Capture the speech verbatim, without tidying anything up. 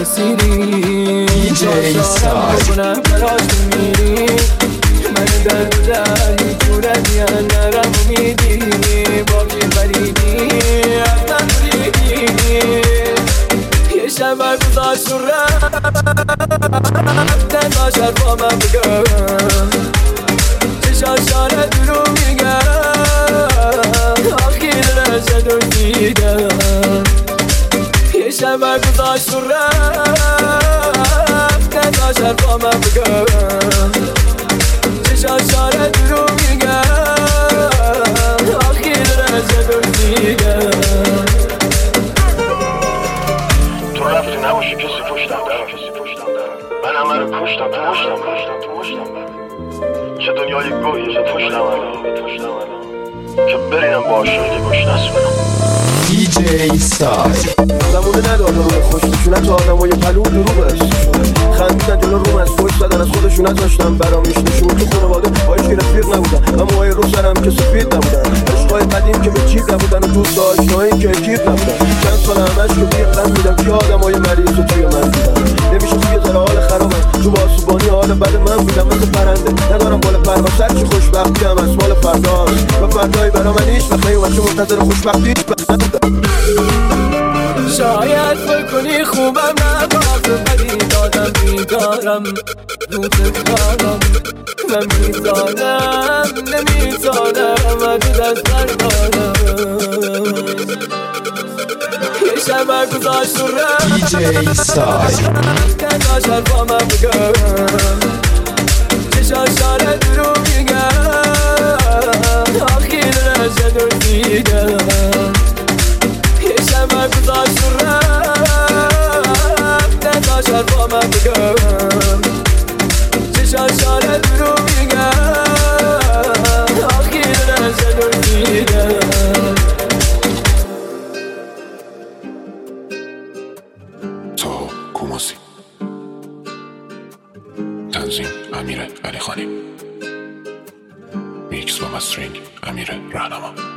اسیری شاشارم بکنم براش میری من در و دری کورتی نرم امیدی با که بریدی از من بریدی یه شب گذاشت و رفتن باشد با من بگم چه شاشاره درو میگم آخی درسه دویدم یه شب گذاشت و رفتن باشد با من بگم چه شاشاره درو میگم آخی درسه دویدم تو رفتی نباشی کسی پشتم برم من همه رو کشتم تو مشتم برم تو مشتم برم چه دنیای گوهی چه پشتم الان که برینم با عاشقی گوش نسبرم دی جی سای زمونه نداره روی خوشتشون حتی آدم های پلور دروغ هستشون خندیدن جلو روم از پشت زدن از خودشون نذاشتن برام میشنشون تو خانواده هایش که رفیق نبودن و موهای رو سرم که سفید نبودن عشقای قدیم که به جیب نبودن و دوست داشتنایی که کیر نبودن چند سال همش که بیقلم میدم که آدم های مریض و توی من دیدن نمیشه توی ذره حال خرابم تو باسوبانی حال بد من بودم مثل پرنده ندارم بالا پرواز هرچی خوشبختی هم از مال فرداست و فردایی برا من هیچ وقت نیومد چه منتظر خوشبختی هیچ وقت نبودم شاید بکنی خوبم نباشه ولی دادم بیدارم دوست دارم و میزانم نمیزانم و تو دست بردارم یه شب گذاشت و رفت دی جی سای که داشت با من بگم چه شاشاره درو میگم آخی درسه دویدم یه شب گذاشت و رفت نداشت با من بگم چه شاشاره درو میگم آخی درسه دویدم ساو کوماسی تنظیم امیر علی خانی میکس و مسترینگ امیر رهنما